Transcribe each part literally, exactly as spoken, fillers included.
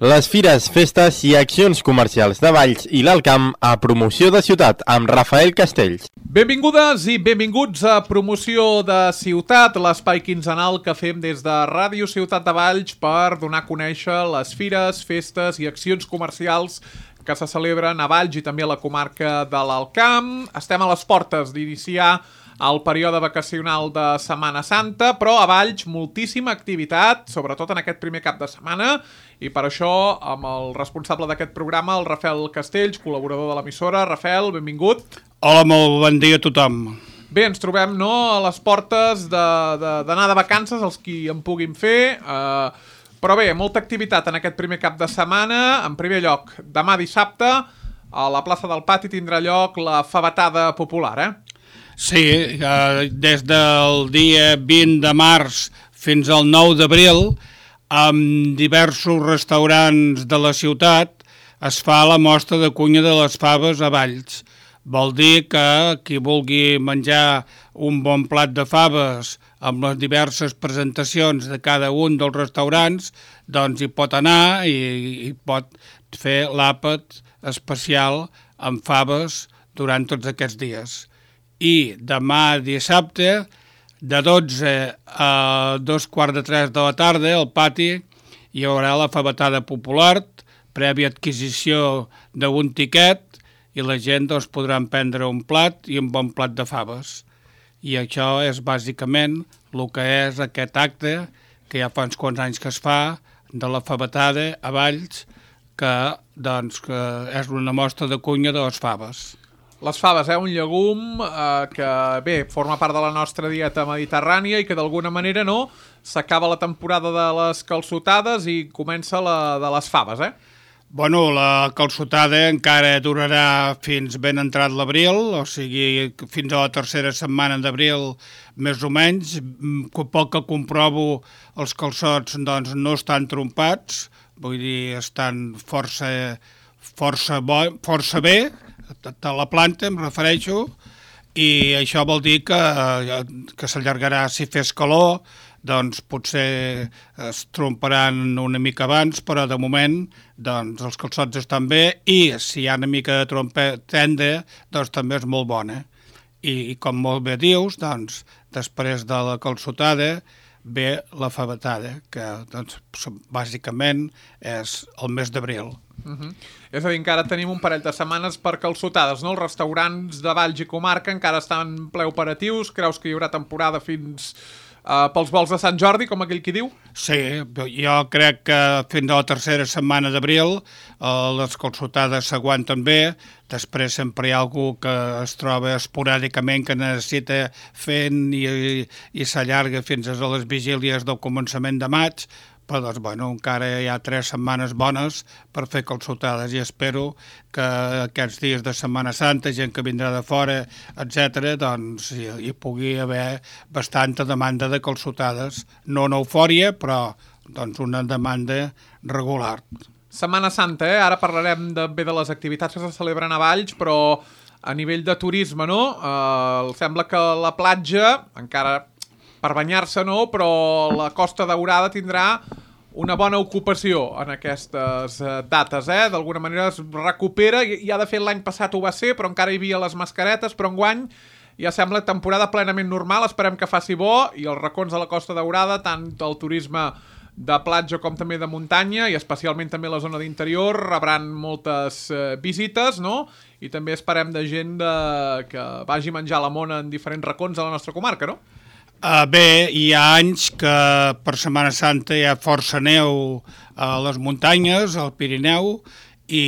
Les fires, festes i accions comercials de Valls i l'Alt Camp a Promoció de Ciutat amb Rafael Castells. Benvingudes i benvinguts a Promoció de Ciutat, l'espai quinzenal que fem des de Ràdio Ciutat de Valls per donar a conèixer les fires, festes i accions comercials que se celebren a Valls i també a la comarca de l'Alt Camp. Estem a les portes d'iniciar el període vacacional de Setmana Santa, però a Valls moltíssima activitat, sobretot en aquest primer cap de setmana, i per això amb el responsable d'aquest programa, el Rafael Castells, col·laborador de l'emissora. Rafael, benvingut. Hola, molt bon dia a tothom. Bé, ens trobem no, a les portes d'anar de, de, de vacances, els qui en puguin fer, eh, però bé, molta activitat en aquest primer cap de setmana. En primer lloc, demà dissabte, a la plaça del Pati tindrà lloc la favetada popular, eh? Sí, eh, des del dia vint de març fins al nou d'abril, amb diversos restaurants de la ciutat, es fa la mostra de cuina de les faves a Valls. Vol dir que qui vulgui menjar un bon plat de faves amb les diverses presentacions de cada un dels restaurants, doncs hi pot anar i, i pot fer l'àpat especial amb faves durant tots aquests dies. I demà dissabte, de dotze a dos quarts de tres de la tarda, al pati, hi haurà la favetada popular, prèvia adquisició d'un tiquet, i la gent doncs, podrà prendre un plat i un bon plat de faves. I això és bàsicament el que és aquest acte, que ja fa uns quants anys que es fa, de la favetada a Valls, que, doncs, que és una mostra de cuina de les faves. Les faves, eh? Un llegum eh, que, bé, forma part de la nostra dieta mediterrània i que d'alguna manera, no, s'acaba la temporada de les calçotades i comença la de les faves, eh? Bueno, la calçotada encara durarà fins ben entrat l'abril, o sigui, fins a la tercera setmana d'abril, més o menys. Poc que comprovo, els calçots doncs, no estan trompats, vull dir, estan força, força, bo, força bé, de la planta em refereixo, i això vol dir que, que s'allargarà si fes calor, doncs potser es tromparan una mica abans, però de moment doncs, els calçots estan bé i si hi ha una mica de trompa tendra, doncs també és molt bona. I, i com molt bé dius, doncs, després de la calçotada ve la favetada, que doncs, bàsicament és el mes d'abril. Uh-huh. És a dir, encara tenim un parell de setmanes per calçotades, no? Els restaurants de Valls i comarca encara estan en ple operatius. Creus que hi haurà temporada fins uh, pels vols de Sant Jordi, com aquell qui diu? Sí, jo crec que fins a la tercera setmana d'abril uh, les calçotades s'aguanten bé. Després sempre hi ha algú que es troba esporàdicament que necessita fent i, i, i s'allarga fins a les vigílies del començament de maig, però doncs, bueno, encara hi ha tres setmanes bones per fer calçotades i espero que aquests dies de Setmana Santa, gent que vindrà de fora, etcètera, doncs hi, hi pugui haver bastanta demanda de calçotades. No una eufòria, però doncs, una demanda regular. Setmana Santa, eh? Ara parlarem de, bé de les activitats que se celebren a Valls, però a nivell de turisme, no? Eh, sembla que la platja, encara per banyar-se no, però la Costa Daurada tindrà una bona ocupació en aquestes eh, dates, eh? D'alguna manera es recupera, ja de fet l'any passat ho va ser, però encara hi havia les mascaretes, però enguany ja sembla temporada plenament normal, esperem que faci bo, i els racons de la Costa Daurada, tant el turisme de platja com també de muntanya, i especialment també la zona d'interior, rebran moltes eh, visites, no? I també esperem de gent de... que vagi a menjar la mona en diferents racons de la nostra comarca, no? Uh, bé, hi ha anys que per Setmana Santa hi ha força neu a les muntanyes, al Pirineu, i,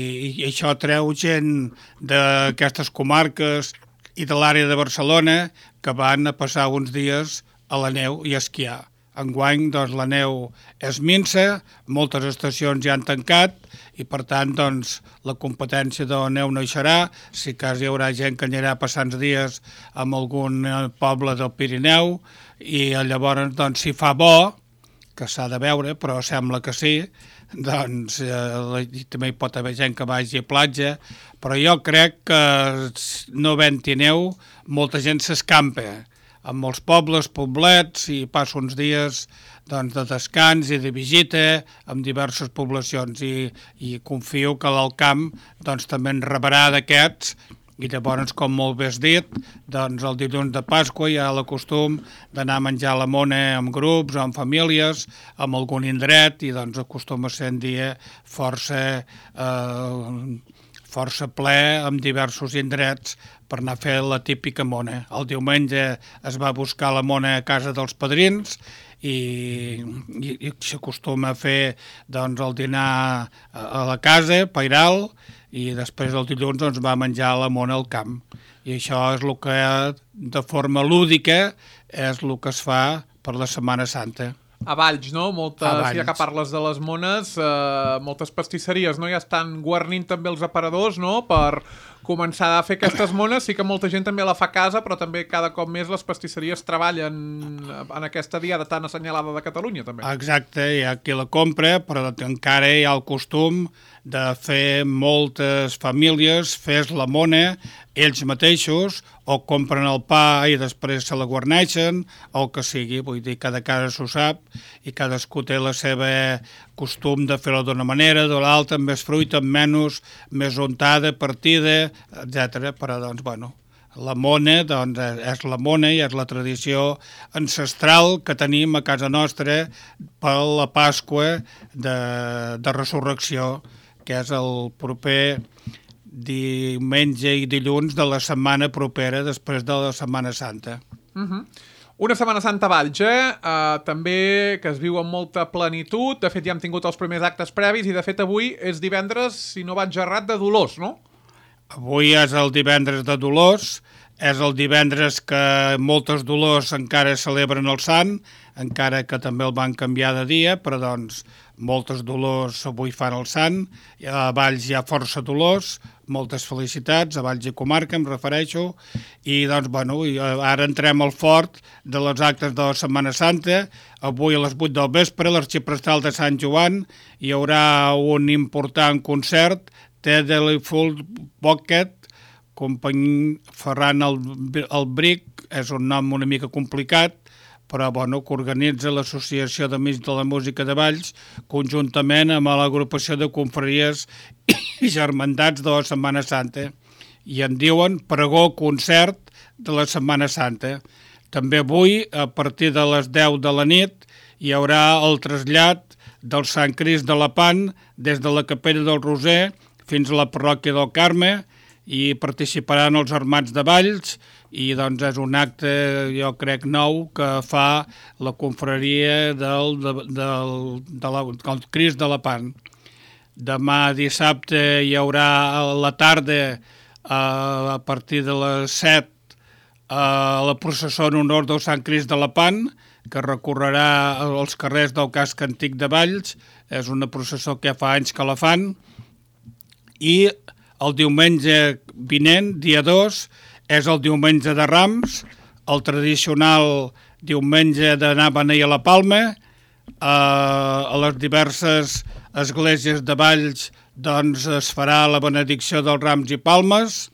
i això treu gent d'aquestes comarques i de l'àrea de Barcelona que van a passar uns dies a la neu i a esquiar. Enguany, doncs, la neu és minsa, moltes estacions ja han tancat i, per tant, doncs, la competència de la neu no hi serà. Si cas hi haurà gent que anirà passant dies en algun poble del Pirineu i llavors, doncs, si fa bo, que s'ha de veure, però sembla que sí, doncs eh, també hi pot haver gent que vagi a platja, però jo crec que no havent-hi neu, molta gent s'escampa en molts pobles, poblets, i passa uns dies doncs, de descans i de visita amb diverses poblacions i, i confio que l'Alt Camp doncs, també en rebrà d'aquests. I llavors, com molt bé has dit, doncs el dilluns de Pasqua hi ha el costum d'anar a menjar la mona amb grups o amb famílies, amb algun indret, i doncs acostuma a ser un dia força, eh, força ple amb diversos indrets per anar a fer la típica mona. El diumenge es va buscar la mona a casa dels padrins i, i, i s'acostuma a fer doncs, el dinar a, a la casa, pairal, i després el dilluns doncs, va menjar la mona al camp. I això és el que, de forma lúdica, és el que es fa per la Setmana Santa. A Valls, no? Moltes, A Valls. ja que parles de les mones, eh, moltes pastisseries, no? Ja estan guarnint també els aparadors, no?, per començar a fer aquestes mones. Sí que molta gent també la fa a casa, però també cada cop més les pastisseries treballen en aquesta diada tan assenyalada de Catalunya, també. Exacte, hi ha qui la compra, però encara hi ha el costum de fer moltes famílies, fes la mona, ells mateixos, o compren el pa i després se la guarneixen, o el que sigui, vull dir, cada casa s'ho sap, i cadascú té la seva costum de fer-la d'una manera, de l'altra, amb més fruita, amb menys, més untada, partida, etcètera. Però, doncs, bueno, la mona, doncs, és la mona i és la tradició ancestral que tenim a casa nostra per la Pasqua de, de Resurrecció, que és el proper diumenge i dilluns de la setmana propera després de la Setmana Santa. Uh-huh. Una Setmana Santa a Valls, eh? Uh, també que es viu amb molta plenitud. De fet, ja hem tingut els primers actes previs i, de fet, avui és divendres, si no vaig errat, de Dolors, no? Avui és el divendres de Dolors, és el divendres que moltes Dolors encara celebren el Sant, encara que també el van canviar de dia, però doncs moltes Dolors avui fan el Sant. A Valls hi ha força Dolors, moltes felicitats, a Valls i comarca em refereixo, i doncs, bueno, ara entrem al fort de les actes de la Setmana Santa. Avui a les vuit del vespre, a l'Arxiprestal de Sant Joan, hi haurà un important concert, The Delightful Pocket, company Ferran el, el Bric, és un nom una mica complicat, però bueno, que organitza l'Associació d'Amics de la Música de Valls, conjuntament amb l'agrupació de confraries i germandats de la Setmana Santa. I en diuen pregó concert de la Setmana Santa. També avui, a partir de les deu de la nit, hi haurà el trasllat del Sant Crist de la Pan des de la Capella del Roser fins a la parròquia del Carme, i participaran els Armats de Valls, i doncs és un acte, jo crec, nou que fa la confraria del, de, del, de la, del Crist de la Pan. Demà dissabte hi haurà a la tarda, a partir de les set, la processó en honor del Sant Crist de la Pan, que recorrerà els carrers del casc antic de Valls. És una processó que ja fa anys que la fan. I el diumenge vinent, dia dos, és el diumenge de Rams, el tradicional diumenge d'anar a beneir a la Palma. A les diverses esglésies de Valls doncs, es farà la benedicció dels Rams i Palmes.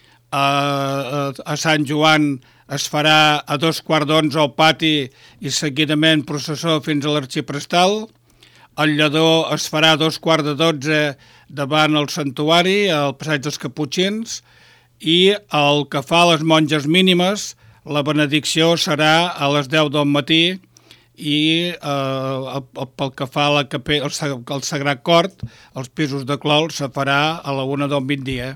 A, a Sant Joan es farà a dos quarts d'onze al pati i seguidament processó fins a l'Arxiprestal. El Lledó es farà a dos quarts de dotze davant el santuari, al passeig dels Caputxins, i el que fa a les monges mínimes, la benedicció serà a les deu del matí, i eh, pel que fa a la capella, el, el Sagrat Cor, els pisos de Clol, se farà a la una del migdia.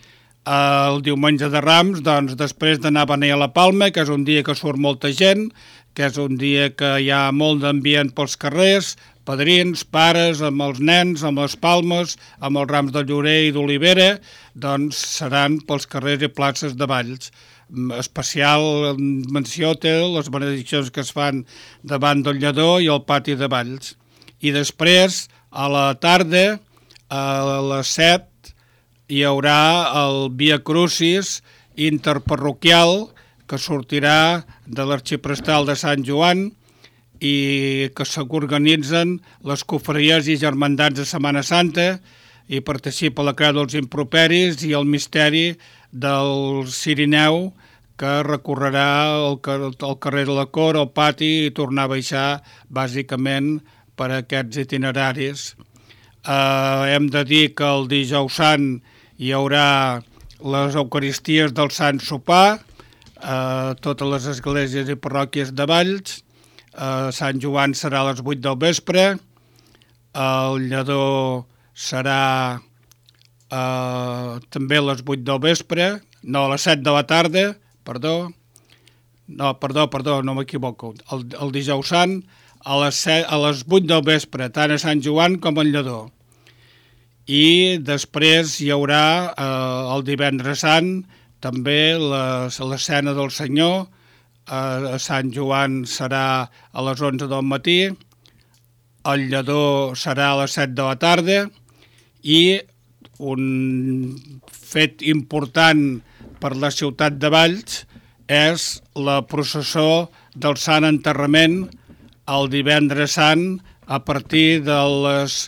El diumenge de Rams, doncs, després d'anar a beneir a la Palma, que és un dia que surt molta gent, que és un dia que hi ha molt d'ambient pels carrers, padrins, pares, amb els nens, amb les palmes, amb els rams de llorer i d'olivera, doncs seran pels carrers i places de Valls. Especial menció té les benediccions que es fan davant del Lledó i al pati de Valls. I després, a la tarda, a les set, hi haurà el Via Crucis interparroquial que sortirà de l'Arxiprestal de Sant Joan i que s'organitzen les confraries i germandats de Setmana Santa, i participa la Creu dels Improperis i el misteri del Cirineu, que recorrerà el, el carrer de la Cor, el pati, i tornar a baixar bàsicament per aquests itineraris. Eh, hem de dir que el dijous sant hi haurà les Eucaristies del Sant Sopar, a totes les esglésies i parròquies de Valls. Uh, Sant Joan serà a les vuit del vespre, el Lledó serà uh, també a les vuit del vespre, no, a les set de la tarda, perdó, no, perdó, perdó, no m'equivoco, el, el dijous sant a les, set, a les vuit del vespre, tant a Sant Joan com al Lledó. I després hi haurà uh, el divendres sant també l'escena del Senyor. A Sant Joan serà a les onze del matí, el Lledó serà a les set de la tarda, i un fet important per la ciutat de Valls és la processó del Sant Enterrament el divendres sant a partir de les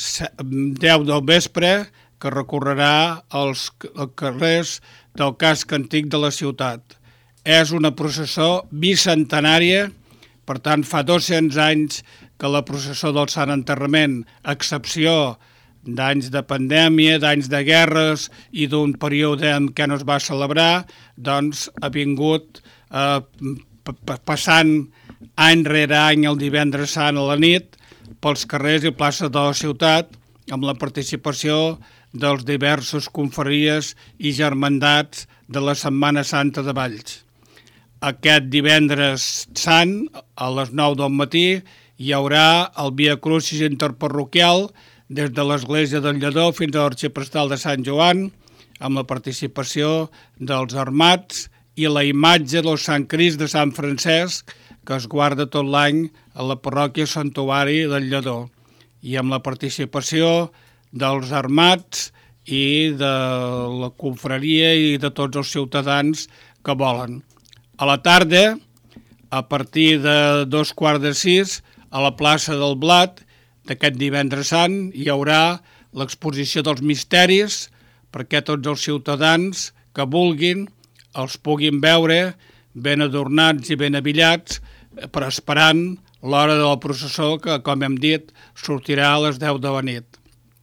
deu del vespre, que recorrerà els carrers del casc antic de la ciutat. És una processó bicentenària, per tant fa dos-cents anys que la processó del Sant Enterrament, a excepció d'anys de pandèmia, d'anys de guerres i d'un període en què no es va celebrar, doncs ha vingut eh, passant any rere any el divendres sant a la nit pels carrers i places de la ciutat, amb la participació dels diversos confraries i germandats de la Setmana Santa de Valls. Aquest divendres sant, a les nou del matí, hi haurà el Via Crucis interparroquial des de l'església del Lledó fins a l'arxiprestal de Sant Joan, amb la participació dels armats i la imatge del Sant Crist de Sant Francesc, que es guarda tot l'any a la parròquia Santuari del Lledó, i amb la participació dels armats i de la confraria i de tots els ciutadans que volen. A la tarda, a partir de dos quarts de sis, a la plaça del Blat, d'aquest divendres sant, hi haurà l'exposició dels misteris perquè tots els ciutadans que vulguin els puguin veure ben adornats i ben avillats, per esperant l'hora de la processó que, com hem dit, sortirà a les deu de la nit.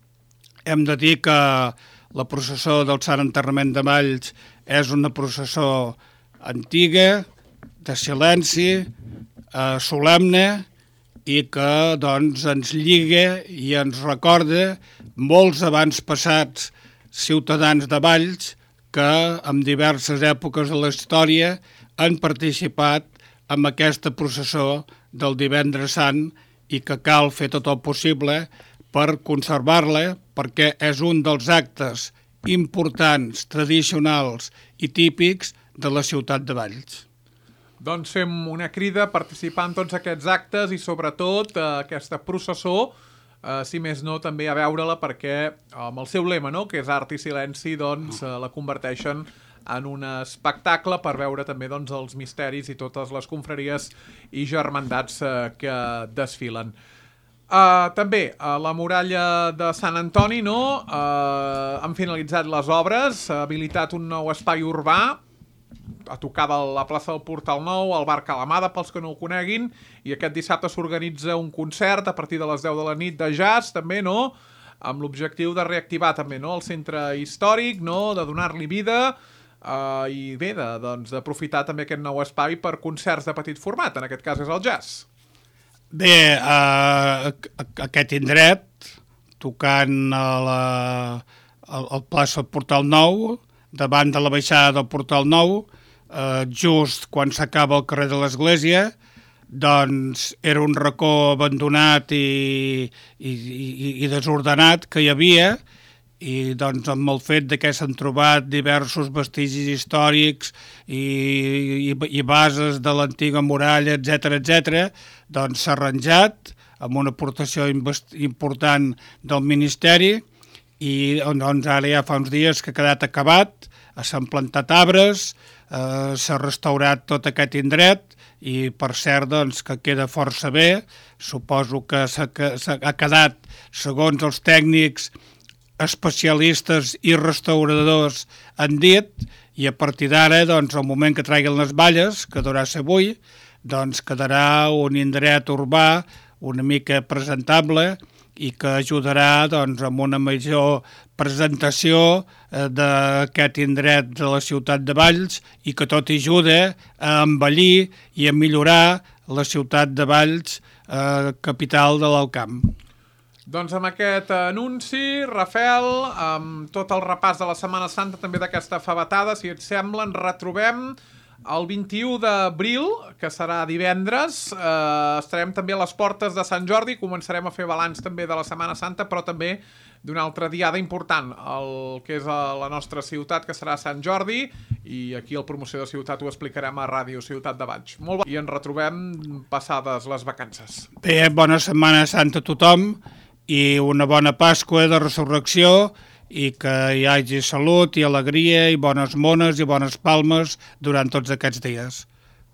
Hem de dir que la processó del Sant Enterrament de Valls és una processó antiga, de silenci, eh, solemne, i que doncs, ens lliga i ens recorda molts abans passats ciutadans de Valls que en diverses èpoques de la història han participat en aquesta processó del divendres sant i que cal fer tot el possible per conservar-la, perquè és un dels actes importants, tradicionals i típics de la ciutat de Valls. Doncs fem una crida a participar en tots aquests actes i sobretot eh, aquesta processó, eh, si més no, també a veure-la perquè amb el seu lema, no?, que és art i silenci, doncs eh, la converteixen en un espectacle per veure també doncs, els misteris i totes les confraries i germandats eh, que desfilen. Uh, també, a la muralla de Sant Antoni, no? Uh, han finalitzat les obres, ha habilitat un nou espai urbà, a tocar de la plaça del Portal Nou, al bar Calamada, pels que no ho coneguin, i aquest dissabte s'organitza un concert a partir de les deu de la nit de jazz, també, no?, amb l'objectiu de reactivar també, no?, el centre històric, no?, de donar-li vida, uh, i bé, de, doncs, d'aprofitar també aquest nou espai per concerts de petit format, en aquest cas és el jazz. Bé, uh, aquest indret, tocant a la, al, al plaça del Portal Nou, davant de la baixada del Portal Nou, uh, just quan s'acaba el carrer de l'Església, doncs era un racó abandonat i, i, i, i desordenat que hi havia, i doncs amb el fet de que s'han trobat diversos vestigis històrics i, i, i bases de l'antiga muralla, etcètera, etcètera, doncs s'ha arranjat amb una aportació important del Ministeri i doncs ara ja fa uns dies que ha quedat acabat, s'han plantat arbres, eh, s'ha restaurat tot aquest indret i per cert doncs, que queda força bé, suposo que s'ha, que s'ha ha quedat, segons els tècnics especialistes i restauradors han dit, I a partir d'ara, doncs, al moment que traguin les balles, que durà ser avui, doncs quedarà un indret urbà una mica presentable i que ajudarà doncs, amb una major presentació eh, d'aquest indret de la ciutat de Valls i que tot ajuda a embellir i a millorar la ciutat de Valls, eh, capital de l'Alt Camp. Doncs amb aquest anunci, Rafael, amb tot el repàs de la Setmana Santa, també d'aquesta favetada, si et sembla, ens retrobem el vint-i-u d'abril, que serà divendres. Eh, estarem també a les portes de Sant Jordi, començarem a fer balanç també de la Setmana Santa, però també d'una altra diada important, el que és a la nostra ciutat, que serà Sant Jordi, i aquí al Promoció de Ciutat ho explicarem a Ràdio Ciutat de Valls. Molt bé, i ens retrobem passades les vacances. Bé, bona Setmana Santa a tothom i una bona Pasqua de Resurrecció, i que hi hagi salut i alegria i bones mones i bones palmes durant tots aquests dies.